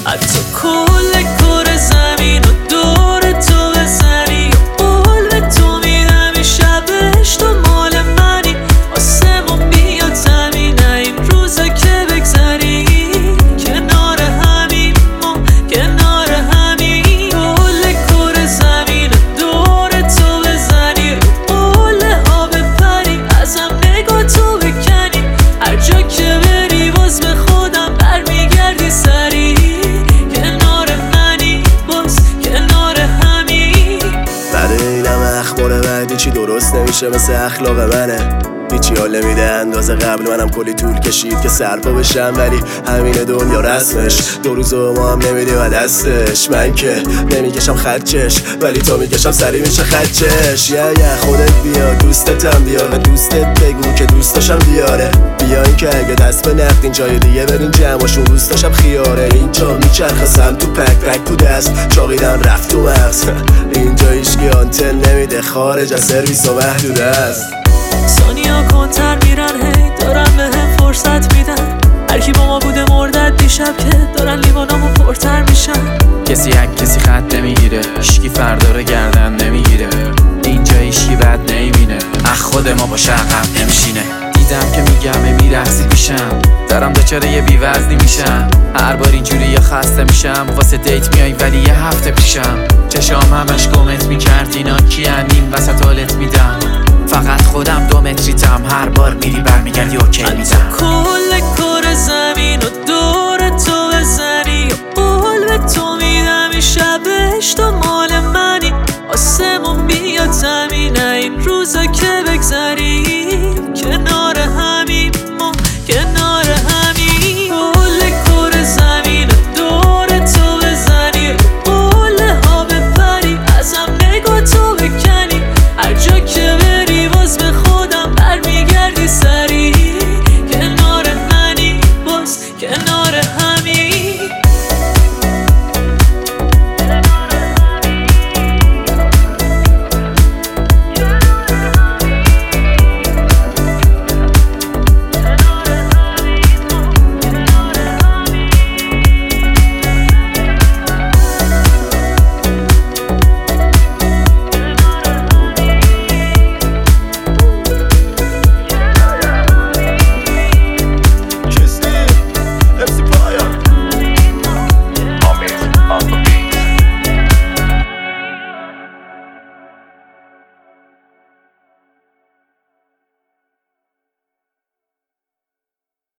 حتی کل کره زمین و دور تو بزنی قول به تو میدم این شبش تو مال منی آسمون بیاد زمین این روزا که بگذری کنار همین ما کنار همین کل کره زمین و دور تو بزنی قله ها بپری ازم نگاه تو بکنی هر جا که بری باز به خودم برمیگردی سری کنار منی باز کنار همین. بعد اینم اخبار بعدی چی درست نمیشه مثل اخلاق منه هیچی حال نمیده اندازه قبل منم کلی طول کشید که سرپا بشم ولی همین دنیا رسمش دو روز ما هم نمیدی و دستش من که نمیکشم خدچش ولی تو میکشم سری میشه خدچش یه خودت بیا دوستتم بیار و دوستت بگو که دوست داشتم بیاره بیا این که اگه دست به نقدین جای دیگه برین جمعشون روست داشتم خیاره اینجا میچرخه سم تو پک تو دست چاقیدن رفت تو مغز اینجا هیچکی آنتن نمیده خارج از سرویس و محدود است ثانیا کنتر میرن هی دارن به هم فرصت میدن هرکی با ما بوده مردد دیشب که دارن لیوانامو پرتر میشن کسی کسی خط نمیگیره هیچکی فردا رو گردن نمیگیره اینجا هیچکی بد نمیبینه اخ خود ما با شقم نمیشینه دیدم که میگم میرخصی پیشم دارم دچار یه بیوزنی میشم هر بار اینجوری یا خسته میشم واسه دیت میای ولی یه هفته پیشم چشام همش کامنت میکرد اینا کیان این وسط حالت میدم فقط خودم 2 متریتم هر بار میری برمیگردی اوکی میدم کل کره زمین و دور تو بزنی قول به تو میدم این شبش تو مال منی آسمون بیاد زمین این روزا که بگذری